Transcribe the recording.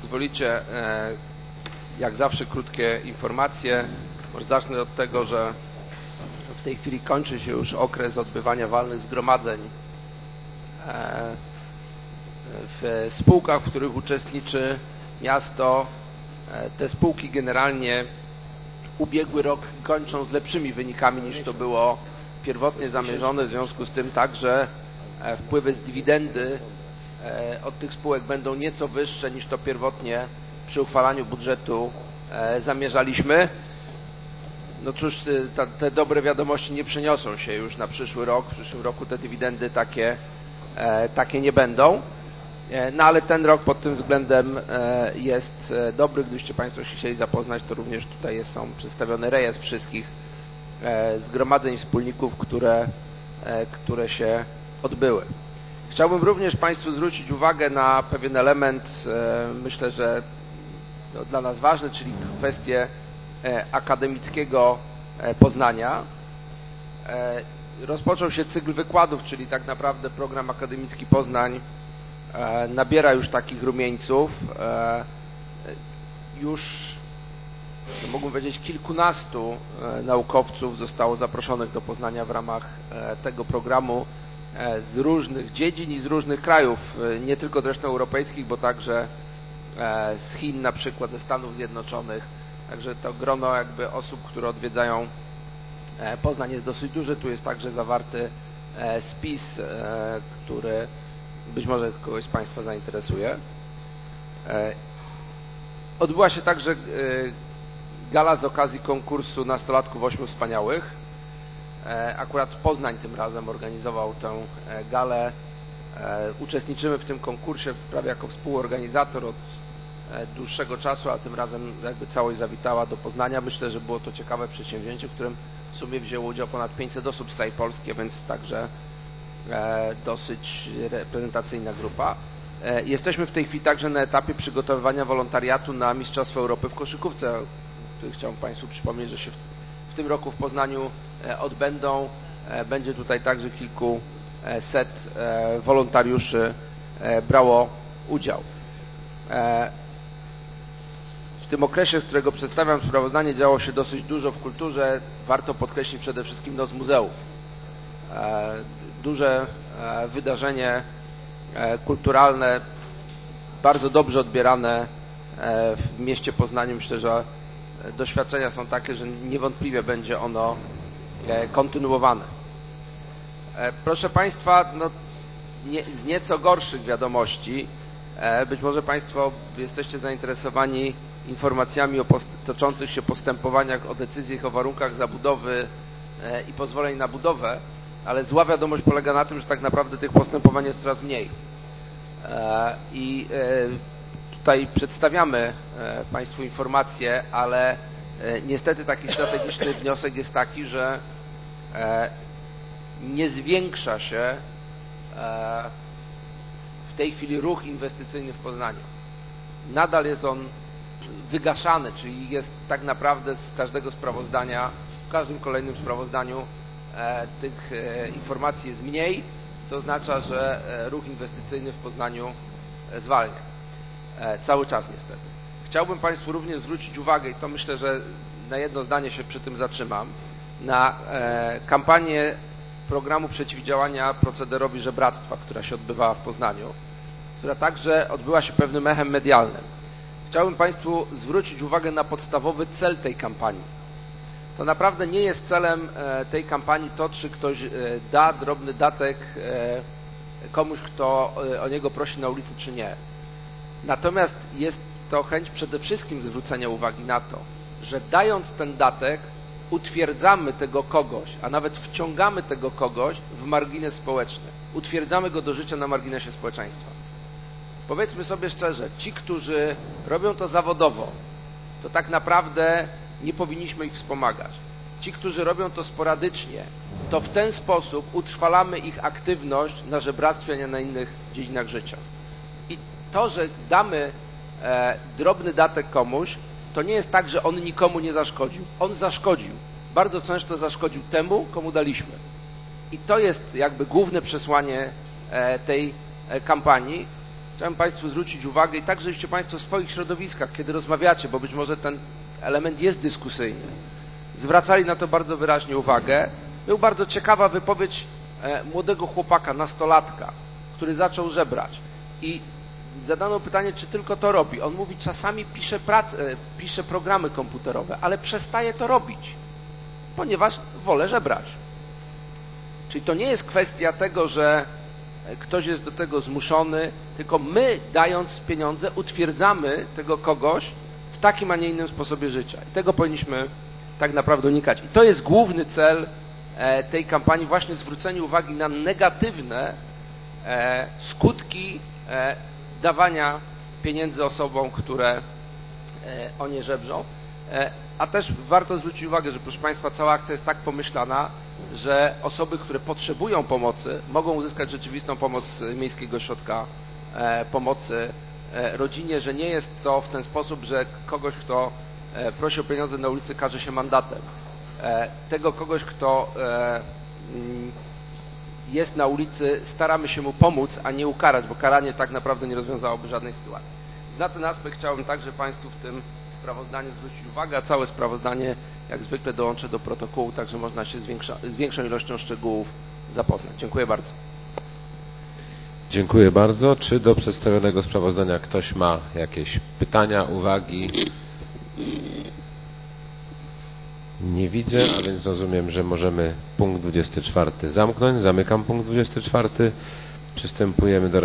pozwolicie, jak zawsze krótkie informacje. Może zacznę od tego, że w tej chwili kończy się już okres odbywania walnych zgromadzeń w spółkach, w których uczestniczy miasto. Te spółki generalnie ubiegły rok kończą z lepszymi wynikami niż to było pierwotnie zamierzone, w związku z tym także wpływy z dywidendy od tych spółek będą nieco wyższe niż to pierwotnie przy uchwalaniu budżetu zamierzaliśmy. No cóż, te dobre wiadomości nie przeniosą się już na przyszły rok. W przyszłym roku te dywidendy takie nie będą. No ale ten rok pod tym względem jest dobry. Gdybyście Państwo się chcieli zapoznać, to również tutaj są przedstawiony rejestr wszystkich zgromadzeń wspólników, które się odbyły. Chciałbym również Państwu zwrócić uwagę na pewien element, myślę, że dla nas ważny, czyli kwestię akademickiego Poznania. Rozpoczął się cykl wykładów, czyli tak naprawdę program akademicki Poznań nabiera już takich rumieńców. Już mógłbym powiedzieć kilkunastu naukowców zostało zaproszonych do Poznania w ramach tego programu z różnych dziedzin i z różnych krajów, nie tylko zresztą europejskich, bo także z Chin, na przykład ze Stanów Zjednoczonych. Także to grono jakby osób, które odwiedzają Poznań jest dosyć duże. Tu jest także zawarty spis, który być może kogoś z Państwa zainteresuje. Odbyła się także gala z okazji konkursu Nastolatków 8 Wspaniałych. Akurat Poznań tym razem organizował tę galę. Uczestniczymy w tym konkursie prawie jako współorganizator od dłuższego czasu, a tym razem jakby całość zawitała do Poznania. Myślę, że było to ciekawe przedsięwzięcie, w którym w sumie wzięło udział ponad 500 osób z całej Polski, więc także dosyć reprezentacyjna grupa. Jesteśmy w tej chwili także na etapie przygotowywania wolontariatu na Mistrzostwa Europy w koszykówce, o których chciałbym Państwu przypomnieć, że się w tym roku w Poznaniu odbędą. Będzie tutaj także kilkuset wolontariuszy brało udział. W tym okresie, z którego przedstawiam sprawozdanie, działo się dosyć dużo w kulturze. Warto podkreślić przede wszystkim Noc Muzeów. Duże wydarzenie kulturalne, bardzo dobrze odbierane w mieście Poznaniu. Myślę, że doświadczenia są takie, że niewątpliwie będzie ono kontynuowane. Proszę Państwa, no, z nieco gorszych wiadomości, być może Państwo jesteście zainteresowani informacjami o toczących się postępowaniach, o decyzjach o warunkach zabudowy i pozwoleń na budowę, ale zła wiadomość polega na tym, że tak naprawdę tych postępowań jest coraz mniej. I tutaj przedstawiamy Państwu informacje, ale niestety taki strategiczny wniosek jest taki, że nie zwiększa się w tej chwili ruch inwestycyjny w Poznaniu. Nadal jest on wygaszany, czyli jest tak naprawdę z każdego sprawozdania, w każdym kolejnym sprawozdaniu tych informacji jest mniej. To oznacza, że ruch inwestycyjny w Poznaniu zwalnia. Cały czas niestety. Chciałbym Państwu również zwrócić uwagę, i to myślę, że na jedno zdanie się przy tym zatrzymam, na kampanię programu przeciwdziałania procederowi żebractwa, która się odbywała w Poznaniu, która także odbyła się pewnym echem medialnym. Chciałbym Państwu zwrócić uwagę na podstawowy cel tej kampanii. To naprawdę nie jest celem tej kampanii to, czy ktoś da drobny datek komuś, kto o niego prosi na ulicy, czy nie. Natomiast jest to chęć przede wszystkim zwrócenia uwagi na to, że dając ten datek utwierdzamy tego kogoś, a nawet wciągamy tego kogoś w margines społeczny. Utwierdzamy go do życia na marginesie społeczeństwa. Powiedzmy sobie szczerze, ci, którzy robią to zawodowo, to tak naprawdę nie powinniśmy ich wspomagać. Ci, którzy robią to sporadycznie, to w ten sposób utrwalamy ich aktywność na żebractwie, a nie na innych dziedzinach życia. I to, że damy drobny datek komuś, to nie jest tak, że on nikomu nie zaszkodził. On zaszkodził. Bardzo często zaszkodził temu, komu daliśmy. I to jest jakby główne przesłanie tej kampanii. chciałem Państwu zwrócić uwagę i tak, żebyście Państwo w swoich środowiskach, kiedy rozmawiacie, bo być może ten element jest dyskusyjny, zwracali na to bardzo wyraźnie uwagę. Był bardzo ciekawa wypowiedź młodego chłopaka, nastolatka, który zaczął żebrać i zadano pytanie, czy tylko to robi. On mówi, czasami pisze programy komputerowe, ale przestaje to robić, ponieważ wolę żebrać. Czyli to nie jest kwestia tego, że ktoś jest do tego zmuszony, tylko my, dając pieniądze, utwierdzamy tego kogoś w takim, a nie innym sposobie życia. I tego powinniśmy tak naprawdę unikać. I to jest główny cel tej kampanii, właśnie zwrócenie uwagi na negatywne skutki dawania pieniędzy osobom, które o nie żebrzą. A też warto zwrócić uwagę, że proszę Państwa, cała akcja jest tak pomyślana, że osoby, które potrzebują pomocy, mogą uzyskać rzeczywistą pomoc z Miejskiego Ośrodka Pomocy Rodzinie, że nie jest to w ten sposób, że kogoś, kto prosi o pieniądze na ulicy, karze się mandatem. Tego kogoś, kto jest na ulicy, staramy się mu pomóc, a nie ukarać, bo karanie tak naprawdę nie rozwiązałoby żadnej sytuacji. Na ten aspekt chciałbym także Państwu w tym sprawozdaniu zwrócić uwagę, a całe sprawozdanie jak zwykle dołączę do protokołu, także można się z większą ilością szczegółów zapoznać. Dziękuję bardzo. Dziękuję bardzo. Czy do przedstawionego sprawozdania ktoś ma jakieś pytania, uwagi? Nie widzę, a więc rozumiem, że możemy punkt 24 zamknąć. Zamykam punkt 24. Przystępujemy do